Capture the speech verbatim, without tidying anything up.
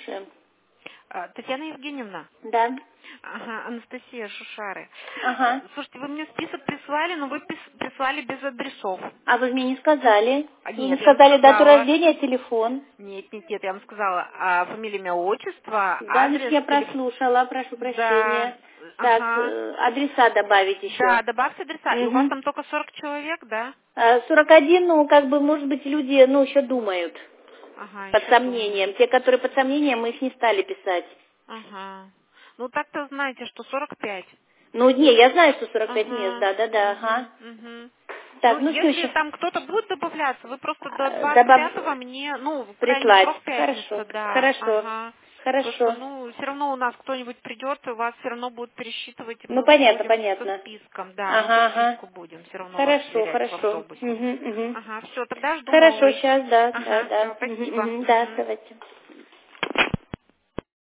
слушаем. А, Татьяна Евгеньевна. Да. Ага, Анастасия Шушары. Ага. Слушайте, вы мне список прислали, но вы пис- прислали без адресов. А вы мне не сказали? А, Вы мне нет, я вам сказали дату сказала. рождения, телефон. Нет, нет, нет, я вам сказала а, фамилия, имя, отчество, Да, значит, адрес, я телефон. прослушала, прошу Да, прощения. Так, ага. э, адреса добавить еще. Да, добавьте адреса. И у вас Угу. там только сорок человек, да? сорок один, ну, как бы, может быть, люди, ну, еще думают. Ага, Под еще думаю. сомнением. Те, которые под сомнением, мы их не стали писать. Ага. Ну так-то знаете, что сорок пять. Ну, не, я знаю, что сорок пять мест, Ага. да-да-да, ага. Угу, угу. Так, Ну, ну что если еще? там кто-то будет добавляться, вы просто до двадцать Добав... пятого мне, ну, крайний Прислать. срок Хорошо, пятница, да, хорошо, ага. Потому что, хорошо. ну, все равно у нас кто-нибудь придет, и вас все равно будут пересчитывать, и Ну, мы понятно, будем со понятно. списком, да, мы по Ага, ага. списку будем все равно вас Хорошо, сверять в хорошо. автобусе. Угу, угу. Ага, все, тогда жду Хорошо, новый. сейчас, да, да, Ага, да. все, Угу, спасибо. угу, да, Мгм. давайте.